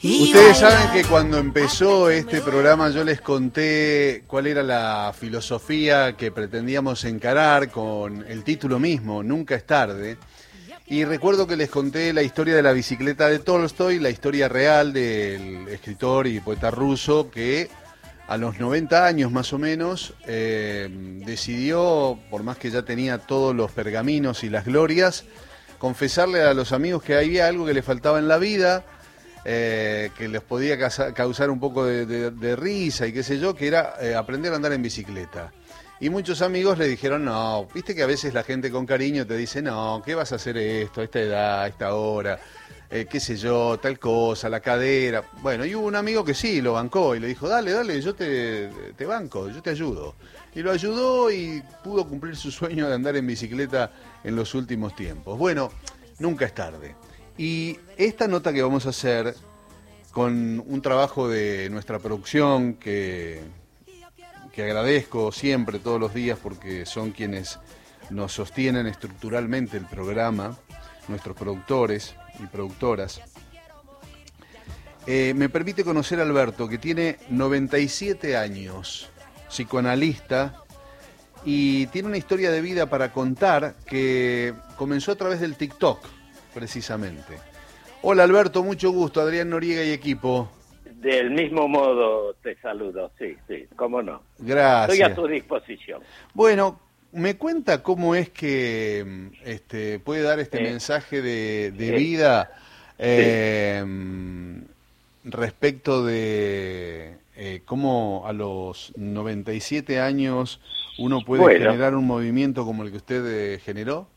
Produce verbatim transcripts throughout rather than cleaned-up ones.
Ustedes saben que cuando empezó este programa yo les conté cuál era la filosofía que pretendíamos encarar con el título mismo, Nunca es tarde. Y recuerdo que les conté la historia de la bicicleta de Tolstoy, la historia real del escritor y poeta ruso que a los noventa años más o menos eh, decidió, por más que ya tenía todos los pergaminos y las glorias, confesarle a los amigos que había algo que le faltaba en la vida, eh, que les podía causar un poco de, de, de risa y qué sé yo, que era eh, aprender a andar en bicicleta. Y muchos amigos le dijeron, no, viste que a veces la gente con cariño te dice, no, ¿qué vas a hacer esto, a esta edad, a esta hora? Eh, qué sé yo, tal cosa, la cadera. Bueno, y hubo un amigo que sí, lo bancó y le dijo, dale, dale, yo te, te banco, yo te ayudo. Y lo ayudó y pudo cumplir su sueño de andar en bicicleta en los últimos tiempos. Bueno, nunca es tarde. Y esta nota que vamos a hacer, con un trabajo de nuestra producción que, que agradezco siempre, todos los días, porque son quienes nos sostienen estructuralmente el programa, nuestros productores y productoras, eh, me permite conocer a Alberto, que tiene noventa y siete años, psicoanalista, y tiene una historia de vida para contar que comenzó a través del TikTok, precisamente. Hola Alberto, mucho gusto, Adrián Noriega y equipo. Del mismo modo te saludo, sí, sí, cómo no. Gracias. Estoy a tu disposición. Bueno, ¿me cuenta cómo es que este, puede dar este eh, mensaje de, de eh, vida eh, sí. respecto de eh, cómo a los noventa y siete años uno puede bueno. generar un movimiento como el que usted eh, generó?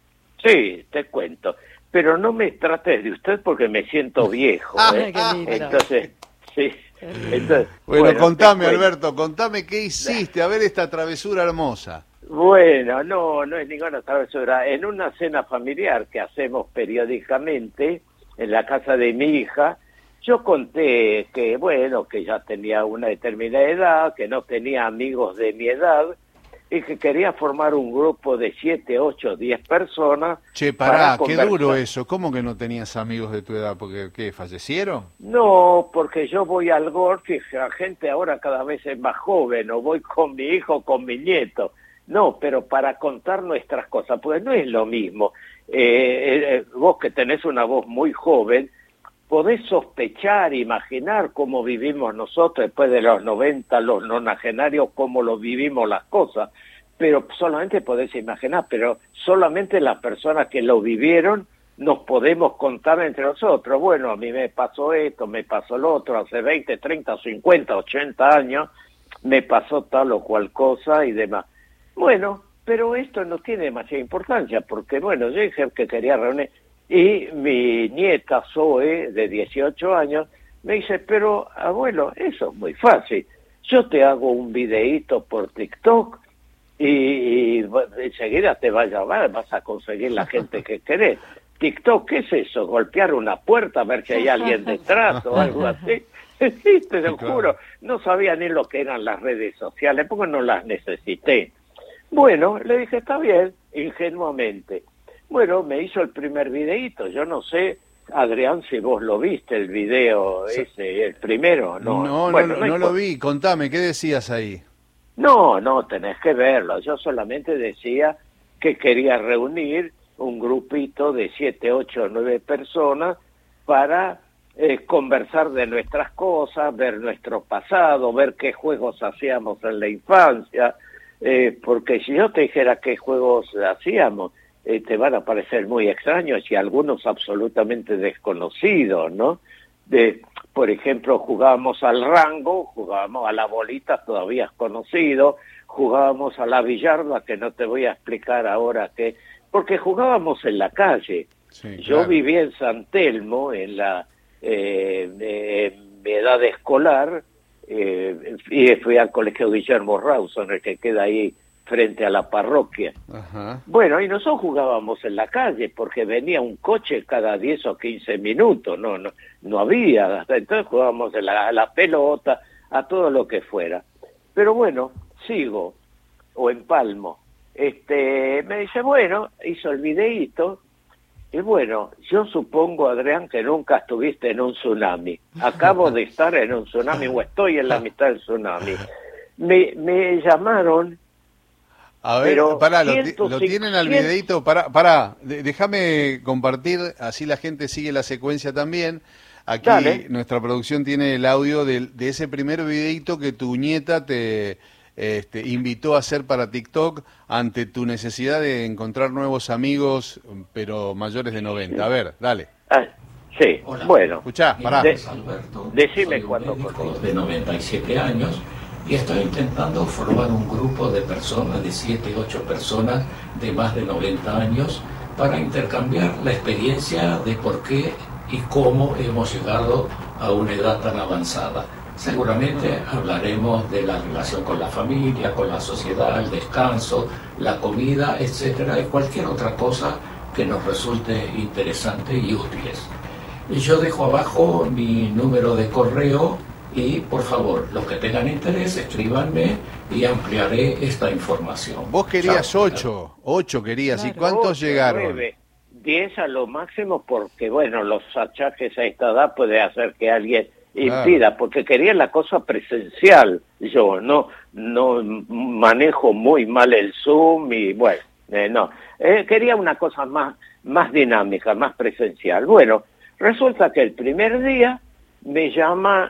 Sí, te cuento. Pero no me trates de usted porque me siento viejo. ¿eh? Entonces, sí. Entonces, bueno, bueno, contame, Alberto, contame qué hiciste, a ver esta travesura hermosa. Bueno, no, no es ninguna travesura. En una cena familiar que hacemos periódicamente en la casa de mi hija, yo conté que, bueno, que ya tenía una determinada edad, que no tenía amigos de mi edad, y que quería formar un grupo de siete, ocho, diez personas. Che, pará, qué duro eso. ¿Cómo que no tenías amigos de tu edad? ¿Porque qué, fallecieron? No, porque yo voy al golf y la gente ahora cada vez es más joven, o voy con mi hijo, con mi nieto. No, pero para contar nuestras cosas, pues no es lo mismo. Eh, eh, vos que tenés una voz muy joven, podés sospechar, imaginar cómo vivimos nosotros después de los noventa, los nonagenarios, cómo lo vivimos las cosas, pero solamente podés imaginar, pero solamente las personas que lo vivieron nos podemos contar entre nosotros. Bueno, a mí me pasó esto, me pasó lo otro, hace veinte, treinta, cincuenta, ochenta años me pasó tal o cual cosa y demás. Bueno, pero esto no tiene demasiada importancia, porque bueno, yo dije que quería reunir. Y mi nieta Zoe, de dieciocho años, me dice, pero abuelo, eso es muy fácil. Yo te hago un videíto por TikTok y, y enseguida te va a llamar, vas a conseguir la gente que querés. TikTok, ¿qué es eso? Golpear una puerta a ver si hay alguien detrás o algo así. Sí, te lo juro. No sabía ni lo que eran las redes sociales porque no las necesité. Bueno, le dije, está bien, ingenuamente. Bueno, me hizo el primer videíto. Yo no sé, Adrián, si vos lo viste, el video ese, el primero. No, no, bueno, no, no, no lo vi. Contame, ¿qué decías ahí? No, no, tenés que verlo. Yo solamente decía que quería reunir un grupito de siete, ocho, nueve personas para eh, conversar de nuestras cosas, ver nuestro pasado, ver qué juegos hacíamos en la infancia. Eh, porque si yo te dijera qué juegos hacíamos, Eh, te van a parecer muy extraños y algunos absolutamente desconocidos, ¿no? De, por ejemplo, jugábamos al rango, jugábamos a la bolita, todavía es conocido, jugábamos a la billarda, que no te voy a explicar ahora qué, porque jugábamos en la calle. Sí, Yo claro. viví en San Telmo, en la eh, eh, en mi edad escolar, eh, y fui al colegio Guillermo Rawson, el que queda ahí frente a la parroquia. Ajá. Bueno, y nosotros jugábamos en la calle porque venía un coche cada diez o quince minutos, no no no había, entonces jugábamos en la, a la pelota, a todo lo que fuera. Pero bueno, sigo, o empalmo. Este, me dice, bueno, hizo el videíto, Y bueno, yo supongo, Adrián, que nunca estuviste en un tsunami. Acabo de estar en un tsunami, o estoy en la mitad del tsunami. Me, me llamaron... A ver, pará, lo, lo tienen al videito, pará, pará, déjame compartir, así la gente sigue la secuencia también. Aquí Dale. Nuestra producción tiene el audio de, de ese primer videito que tu nieta te... Este, invitó a hacer para TikTok ante tu necesidad de encontrar nuevos amigos, pero mayores de noventa. A ver, dale. Ah, sí, Hola. Bueno. Escuchá, pará. De, Alberto, decime cuánto. De noventa y siete años y estoy intentando formar un grupo de personas, de siete, ocho personas de más de noventa años para intercambiar la experiencia de por qué y cómo hemos llegado a una edad tan avanzada. Seguramente hablaremos de la relación con la familia, con la sociedad, el descanso, la comida, etcétera, y cualquier otra cosa que nos resulte interesante y útiles. Yo dejo abajo mi número de correo y, por favor, los que tengan interés, escríbanme y ampliaré esta información. Vos querías Chao. ocho, ocho querías, claro. ¿Y cuántos ocho, llegaron? Nueve, diez a lo máximo, porque, bueno, los achaques a esta edad puede hacer que alguien... impida, claro. Porque quería la cosa presencial. Yo no no manejo muy mal el Zoom y bueno, eh, no. Eh, quería una cosa más, más dinámica, más presencial. Bueno, resulta que el primer día me llama,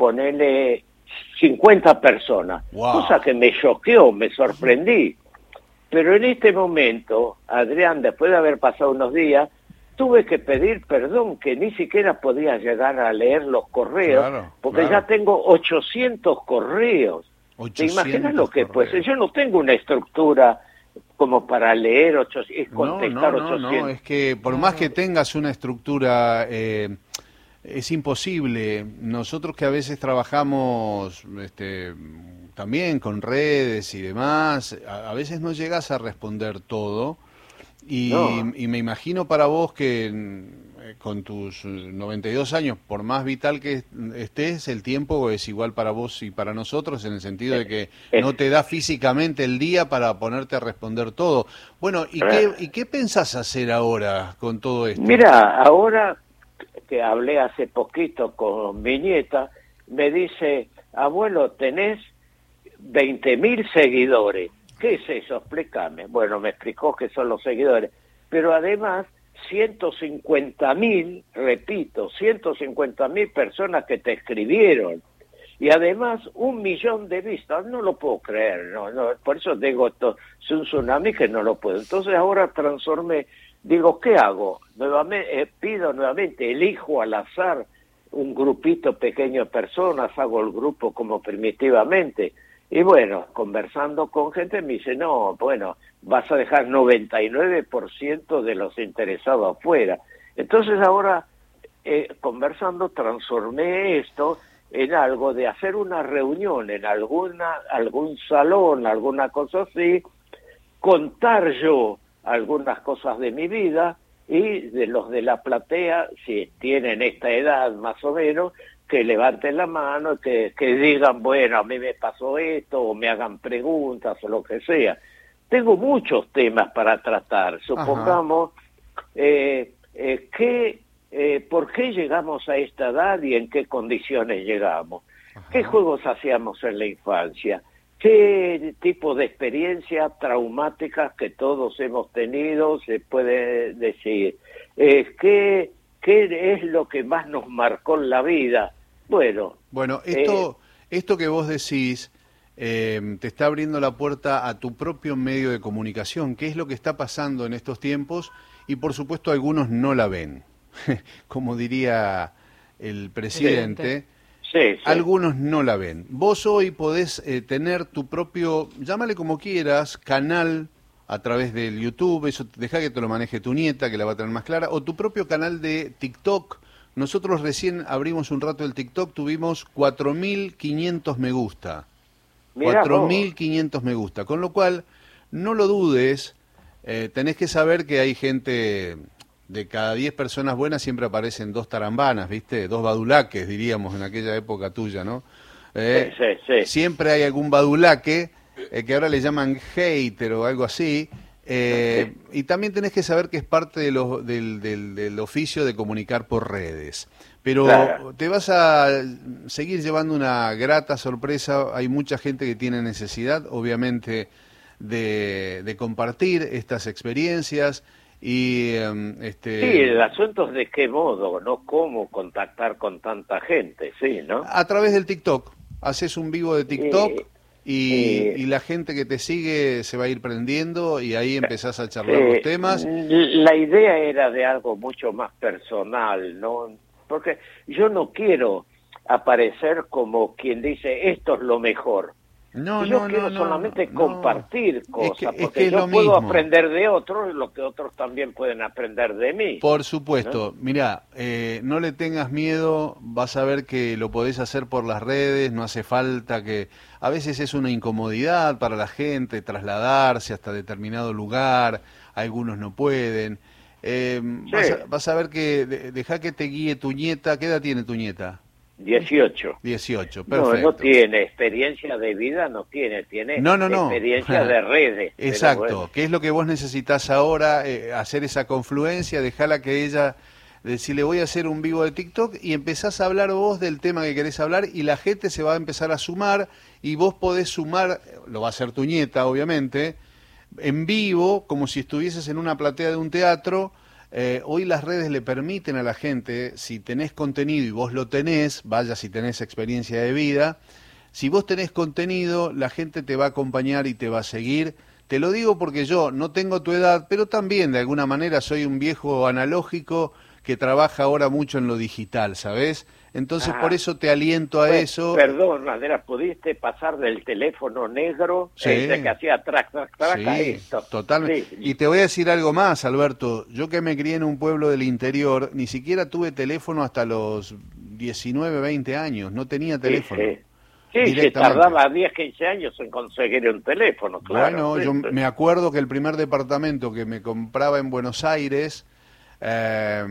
ponele cincuenta personas, wow. Cosa que me choqueó, me sorprendí. Pero en este momento, Adrián, después de haber pasado unos días, tuve que pedir perdón, que ni siquiera podía llegar a leer los correos, claro, porque claro. Ya tengo ochocientos correos. ochocientos ¿Te imaginas lo que pues? Yo no tengo una estructura como para leer ochocientos, contestar no, no, no, ochocientos. No, es que por más que tengas una estructura, eh, es imposible. Nosotros que a veces trabajamos este, también con redes y demás, a, a veces no llegas a responder todo. Y, no. y me imagino para vos que eh, con tus noventa y dos años, por más vital que estés, el tiempo es igual para vos y para nosotros, en el sentido de que no te da físicamente el día para ponerte a responder todo. Bueno, ¿y qué, ¿y qué pensás hacer ahora con todo esto? Mira, ahora que hablé hace poquito con mi nieta, me dice, abuelo, tenés veinte mil seguidores. ¿Qué es eso? Explícame. Bueno, me explicó que son los seguidores. Pero además, ciento cincuenta mil, repito, ciento cincuenta mil personas que te escribieron. Y además, un millón de vistas. No lo puedo creer. No, no. Por eso digo, esto es un tsunami que no lo puedo. Entonces ahora transformé. Digo, ¿qué hago? Nuevamente, eh, pido nuevamente, elijo al azar un grupito pequeño de personas, hago el grupo como primitivamente. Y bueno, conversando con gente me dice, no, bueno, vas a dejar noventa y nueve por ciento de los interesados afuera. Entonces ahora, eh, conversando, transformé esto en algo de hacer una reunión en alguna algún salón, alguna cosa así, contar yo algunas cosas de mi vida y de los de la platea, si tienen esta edad más o menos, que levanten la mano, que, que digan, bueno, a mí me pasó esto, o me hagan preguntas, o lo que sea. Tengo muchos temas para tratar. Supongamos, eh, eh, que, eh, ¿por qué llegamos a esta edad y en qué condiciones llegamos? Ajá. ¿Qué juegos hacíamos en la infancia? ¿Qué tipo de experiencias traumáticas que todos hemos tenido se puede decir? Eh, ¿qué, ¿Qué es lo que más nos marcó en la vida? Bueno, bueno esto, eh, esto que vos decís eh, te está abriendo la puerta a tu propio medio de comunicación, que es lo que está pasando en estos tiempos, y por supuesto algunos no la ven, como diría el presidente, sí, sí. Algunos no la ven. Vos hoy podés eh, tener tu propio, llámale como quieras, canal a través del YouTube, eso deja que te lo maneje tu nieta, que la va a tener más clara, o tu propio canal de TikTok. Nosotros recién abrimos un rato el TikTok, tuvimos cuatro mil quinientos me gusta. cuatro mil quinientos me gusta. Con lo cual, no lo dudes, eh, tenés que saber que hay gente, de cada diez personas buenas siempre aparecen dos tarambanas, ¿viste? Dos badulaques, diríamos, en aquella época tuya, ¿no? Eh, sí, sí, sí. Siempre hay algún badulaque, eh, que ahora le llaman hater o algo así, Eh, y también tenés que saber que es parte de lo, del, del, del oficio de comunicar por redes. Pero claro, te vas a seguir llevando una grata sorpresa. Hay mucha gente que tiene necesidad, obviamente, de, de compartir estas experiencias. Y este sí, el asunto es de qué modo, no cómo contactar con tanta gente, sí, ¿no? A través del TikTok. Haces un vivo de TikTok eh, y, eh, y la gente que te sigue se va a ir prendiendo y ahí empezás a charlar eh, los temas. La idea era de algo mucho más personal, ¿no? Porque yo no quiero aparecer como quien dice esto es lo mejor. No, yo no, quiero no, compartir no, compartir no. cosas, es que, porque es que yo es lo puedo mismo. aprender de otros lo que otros también pueden aprender de mí. Por supuesto. ¿No? Mirá, eh, no le tengas miedo, vas a ver que lo podés hacer por las redes, no hace falta que... A veces es una incomodidad para la gente trasladarse hasta determinado lugar, algunos no pueden. Eh, sí. vas, a, vas a ver que de, deja que te guíe tu nieta. ¿Qué edad tiene tu nieta? dieciocho. dieciocho, perfecto. No, no tiene experiencia de vida, no tiene, tiene no, no, no. experiencia de redes. Exacto, bueno. ¿Qué es lo que vos necesitas ahora? Eh, hacer esa confluencia, dejala que ella, decirle voy a hacer un vivo de TikTok y empezás a hablar vos del tema que querés hablar y la gente se va a empezar a sumar y vos podés sumar, lo va a hacer tu nieta obviamente, en vivo, como si estuvieses en una platea de un teatro. Eh, hoy las redes le permiten a la gente, si tenés contenido y vos lo tenés, vaya si tenés experiencia de vida, si vos tenés contenido, la gente te va a acompañar y te va a seguir. Te lo digo porque yo no tengo tu edad, pero también de alguna manera soy un viejo analógico que trabaja ahora mucho en lo digital, ¿sabés? Entonces, ah, por eso te aliento a pues, eso. Perdón, Madera, ¿pudiste pasar del teléfono negro sí, ese que hacía track, track, track sí, a esto? Totalmente. Sí. Y te voy a decir algo más, Alberto. Yo que me crié en un pueblo del interior, ni siquiera tuve teléfono hasta los diecinueve, veinte años. No tenía teléfono. Sí, sí. Sí, se tardaba diez, quince años en conseguir un teléfono, claro. Bueno, sí, yo sí. me acuerdo que el primer departamento que me compraba en Buenos Aires... Eh,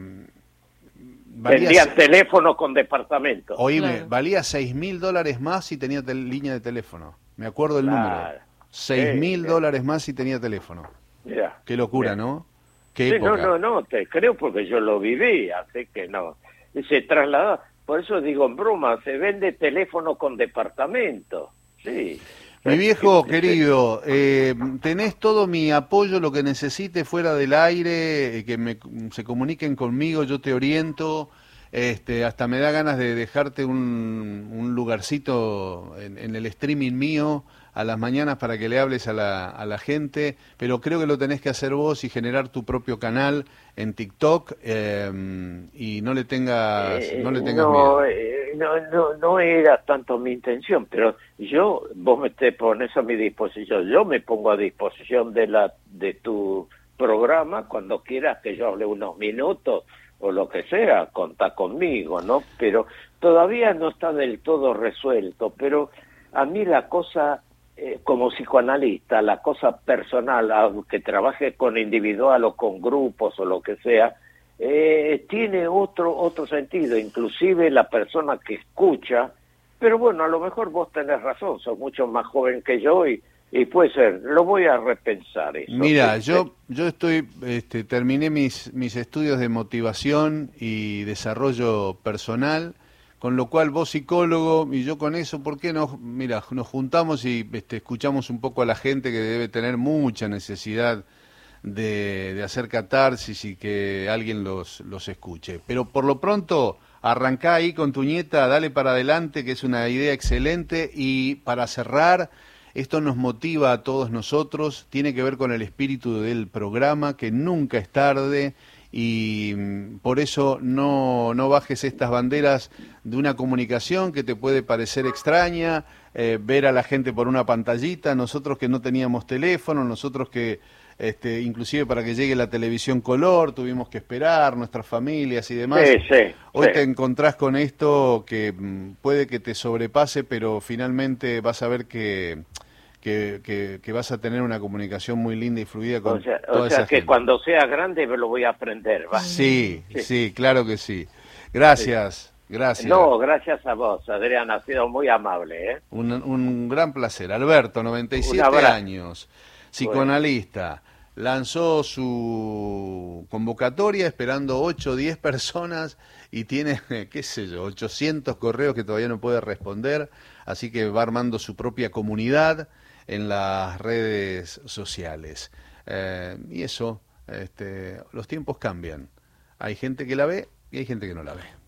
Vendían se... teléfono con departamento. Oíme, claro. valía seis mil dólares más si tenía línea de teléfono. Me acuerdo el claro. número. Seis mil dólares más si tenía teléfono. Mirá, Qué locura, mirá. ¿no? Qué sí, época. no, no, no, te creo porque yo lo viví, así que no. Se trasladó, por eso digo en broma, se vende teléfono con departamento. Sí. Mi viejo querido, eh, tenés todo mi apoyo, lo que necesites fuera del aire, que me, se comuniquen conmigo, yo te oriento, este, hasta me da ganas de dejarte un, un lugarcito en, en el streaming mío a las mañanas para que le hables a la, a la gente, pero creo que lo tenés que hacer vos y generar tu propio canal en TikTok eh, y no le tengas, eh, no le tengas no, miedo. Eh, no, no, no era tanto mi intención, pero yo, vos me te pones a mi disposición, yo me pongo a disposición de la de tu programa cuando quieras que yo hable unos minutos o lo que sea, contá conmigo, ¿no? Pero todavía no está del todo resuelto, pero a mí la cosa, eh, como psicoanalista, la cosa personal, aunque trabaje con individual o con grupos o lo que sea, Eh, tiene otro otro sentido, inclusive la persona que escucha, pero bueno, a lo mejor vos tenés razón, sos mucho más joven que yo y, y puede ser, lo voy a repensar eso. Mira, ¿sí? yo yo estoy este, terminé mis mis estudios de motivación y desarrollo personal, con lo cual vos psicólogo y yo con eso, ¿por qué no? Mira, nos juntamos y este, escuchamos un poco a la gente que debe tener mucha necesidad De, de hacer catarsis y que alguien los, los escuche. Pero por lo pronto, arrancá ahí con tu nieta, dale para adelante, que es una idea excelente. Y para cerrar, esto nos motiva a todos nosotros, tiene que ver con el espíritu del programa, que nunca es tarde, y por eso no, no bajes estas banderas de una comunicación que te puede parecer extraña, eh, ver a la gente por una pantallita, nosotros que no teníamos teléfono, nosotros que... Este, inclusive para que llegue la televisión color, tuvimos que esperar, nuestras familias y demás. Sí, sí, Hoy sí. te encontrás con esto que mm, puede que te sobrepase, pero finalmente vas a ver que, que, que, que vas a tener una comunicación muy linda y fluida con o sea, toda o sea esa que gente. Cuando sea grande me lo voy a aprender, ¿va? Sí, sí, sí, claro que sí. Gracias, sí. gracias. No, gracias a vos, Adrián, ha sido muy amable, ¿eh? Un, un gran placer. Alberto, noventa y siete años. psicoanalista, lanzó su convocatoria esperando ocho o diez personas y tiene, qué sé yo, ochocientos correos que todavía no puede responder, así que va armando su propia comunidad en las redes sociales. Eh, y eso, este, los tiempos cambian. Hay gente que la ve y hay gente que no la ve.